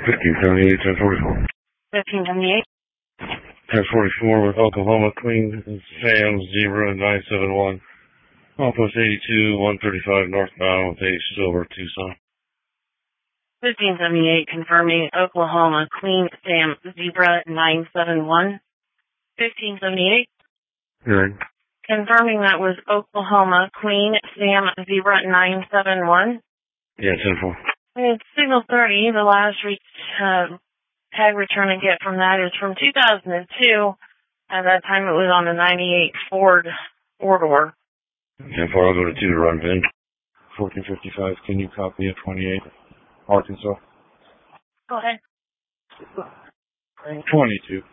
1578, 1044. 1578. 1044 with Oklahoma Queen Sam Zebra 971. Outpost 82, 135 northbound with a Silver Tucson. 1578, confirming Oklahoma Queen Sam Zebra 971. 1578. Hearing. Confirming that was Oklahoma Queen Sam Zebra 971. Yeah, 10-4. It's signal 30. The last tag return I get from that is from 2002. At that time it was on a 98 Ford four-door. 10-4, I'll go to 2 to run VIN. 1455, can you copy a 28, Arkansas? Go ahead. 22.